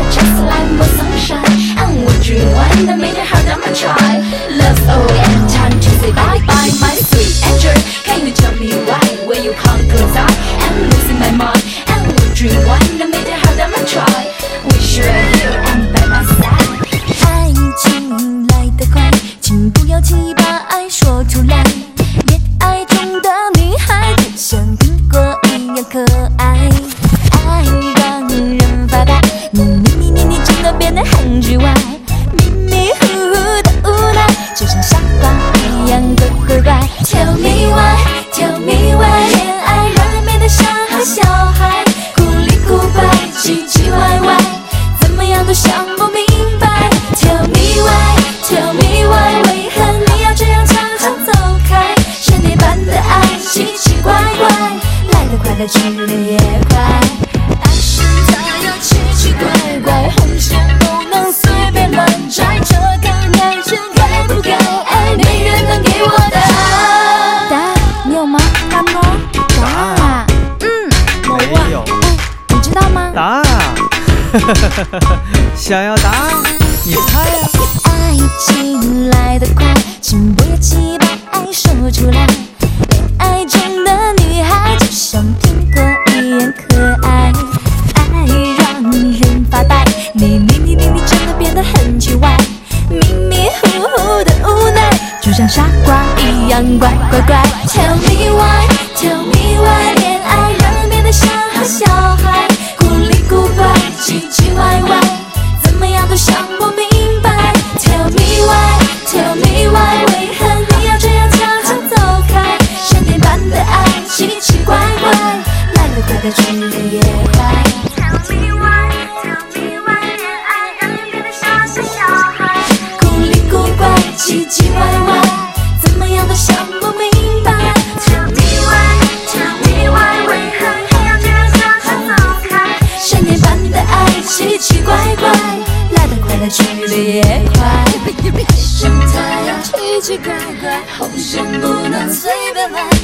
just like my sunshine. And would you want to make it hard? I'ma try. Love's over and time to say bye bye, my sweet angel. Can you tell me why? Where you come close I am losing my mind. And would you want to make it hard? I'ma try. Wish you're here and by my side. 爱情来得快，请不要轻易把爱说出来。恋爱中的女孩就像苹果一样可爱，爱让人发呆，你真的变得很直歪，迷迷糊糊的无奈，就像傻瓜一样乖乖乖。Tell me why, tell me why， 恋爱让人变得像个小孩，古里古怪，唧唧歪歪，怎么样都想不明白。Tell me why, tell me why， 为何你要这样悄悄走开？闪电般的爱，奇奇怪怪，来得快，去得也快。爱是它要奇奇怪怪，红线不能随便乱摘，这个男人该不该爱？没人能给我答案。答案你有吗？大猫？答案啊？ 没有。 你知道吗？ 答案啊？想要答案？你猜啊。 爱情来得快，请不要轻易把爱说出来。恋爱中的女孩就像苹果一样可爱，爱让人发呆，你真的变得很奇怪，迷迷糊糊的无奈，就像傻瓜一样乖乖乖。Tell me why, tell me why， 恋爱让人变得像个小孩，古里古怪，唧唧歪歪，怎么样都想不明白。Tell me why, tell me why， 为何你要这样悄悄走开？闪电般的爱，奇奇怪怪，来得快，去得也快。Tell me why, tell me why， 恋爱让人变得像小孩，古里古怪，唧唧歪歪，怎么样都想不明白。Tell me why, tell me why， 为何你要这样悄悄走开？闪电般的爱，奇奇怪怪，来得快，去得也快。爱上它要奇奇怪怪，红线不能随便来。